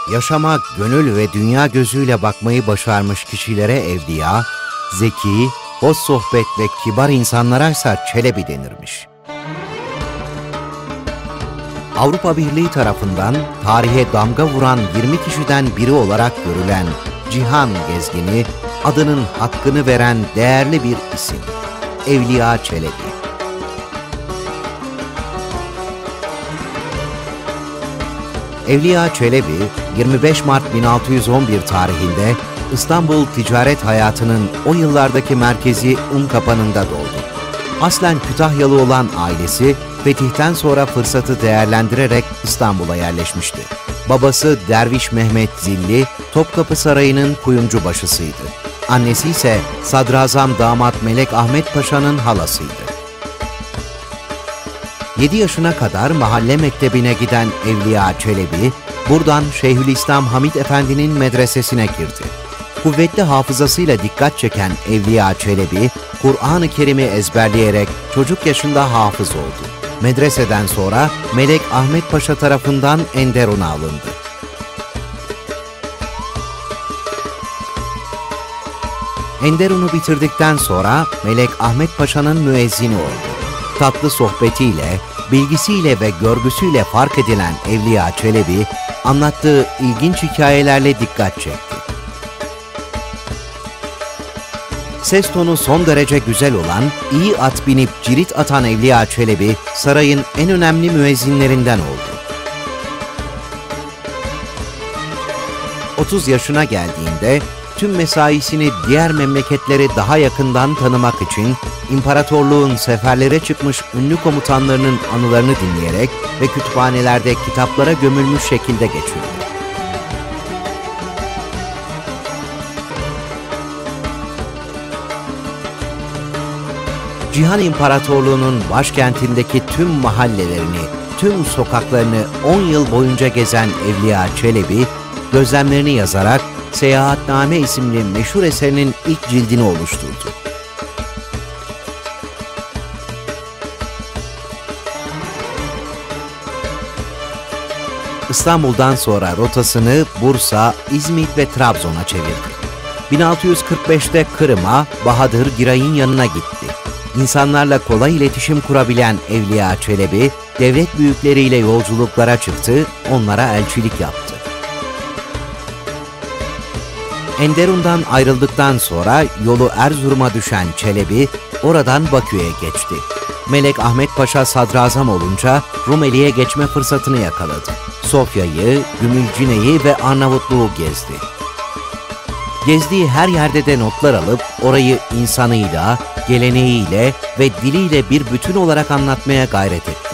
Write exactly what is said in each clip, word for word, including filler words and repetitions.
yaşama gönül ve dünya gözüyle bakmayı başarmış kişilere evliya, zeki, hoş sohbet ve kibar insanlaraysa Çelebi denirmiş. Avrupa Birliği tarafından tarihe damga vuran yirmi kişiden biri olarak görülen Cihan Gezgini, adının hakkını veren değerli bir isim. Evliya Çelebi. Evliya Çelebi, yirmi beş Mart bin altı yüz on bir tarihinde İstanbul ticaret hayatının o yıllardaki merkezi Unkapanı'nda doğdu. Aslen Kütahyalı olan ailesi, fetihten sonra fırsatı değerlendirerek İstanbul'a yerleşmişti. Babası Derviş Mehmet Zilli, Topkapı Sarayı'nın kuyumcubaşısıydı. Annesi ise Sadrazam Damat Melek Ahmet Paşa'nın halasıydı. yedi yaşına kadar mahalle mektebine giden Evliya Çelebi, buradan Şeyhülislam Hamid Efendi'nin medresesine girdi. Kuvvetli hafızasıyla dikkat çeken Evliya Çelebi, Kur'an-ı Kerim'i ezberleyerek çocuk yaşında hafız oldu. Medreseden sonra Melek Ahmet Paşa tarafından Enderun'a alındı. Enderun'u bitirdikten sonra Melek Ahmet Paşa'nın müezzini oldu. Tatlı sohbetiyle, bilgisiyle ve görgüsüyle fark edilen Evliya Çelebi, anlattığı ilginç hikayelerle dikkat çekti. Ses tonu son derece güzel olan, iyi at binip cirit atan Evliya Çelebi, sarayın en önemli müezzinlerinden oldu. otuz yaşına geldiğinde, tüm mesaisini diğer memleketleri daha yakından tanımak için imparatorluğun seferlere çıkmış ünlü komutanlarının anılarını dinleyerek ve kütüphanelerde kitaplara gömülmüş şekilde geçirdi. Cihan İmparatorluğu'nun başkentindeki tüm mahallelerini, tüm sokaklarını on yıl boyunca gezen Evliya Çelebi, gözlemlerini yazarak Seyahatname isimli meşhur eserinin ilk cildini oluşturdu. İstanbul'dan sonra rotasını Bursa, İzmit ve Trabzon'a çevirdi. bin altı yüz kırk beşte Kırım'a, Bahadır Giray'ın yanına gitti. İnsanlarla kolay iletişim kurabilen Evliya Çelebi, devlet büyükleriyle yolculuklara çıktı, onlara elçilik yaptı. Enderun'dan ayrıldıktan sonra yolu Erzurum'a düşen Çelebi, oradan Bakü'ye geçti. Melek Ahmet Paşa sadrazam olunca Rumeli'ye geçme fırsatını yakaladı. Sofya'yı, Gümülcine'yi ve Arnavutluğu gezdi. Gezdiği her yerde de notlar alıp orayı insanıyla, geleneğiyle ve diliyle bir bütün olarak anlatmaya gayret etti.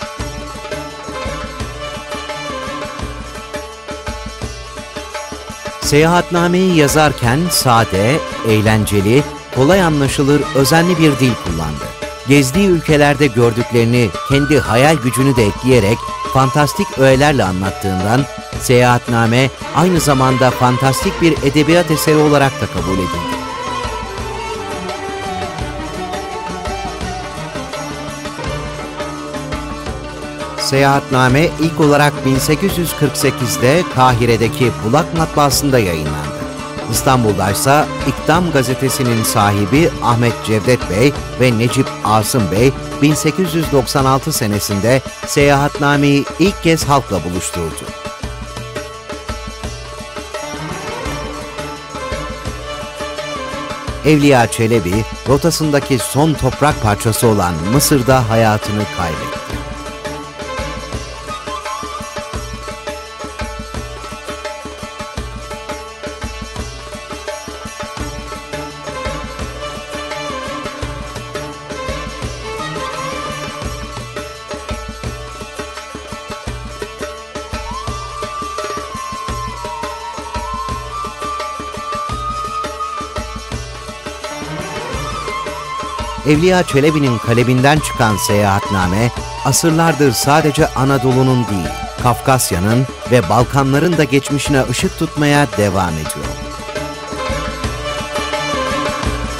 Seyahatnameyi yazarken sade, eğlenceli, kolay anlaşılır, özenli bir dil kullandı. Gezdiği ülkelerde gördüklerini, kendi hayal gücünü de ekleyerek fantastik öğelerle anlattığından Seyahatname aynı zamanda fantastik bir edebiyat eseri olarak da kabul edildi. Seyahatname ilk olarak bin sekiz yüz kırk sekizde Kahire'deki Bulak Matbaası'nda yayınlandı. İstanbul'da ise İkdam gazetesinin sahibi Ahmet Cevdet Bey ve Necip Asım Bey bin sekiz yüz doksan altı senesinde Seyahatnameyi ilk kez halkla buluşturdu. Evliya Çelebi, rotasındaki son toprak parçası olan Mısır'da hayatını kaybetti. Evliya Çelebi'nin kaleminden çıkan Seyahatname, asırlardır sadece Anadolu'nun değil, Kafkasya'nın ve Balkanların da geçmişine ışık tutmaya devam ediyor.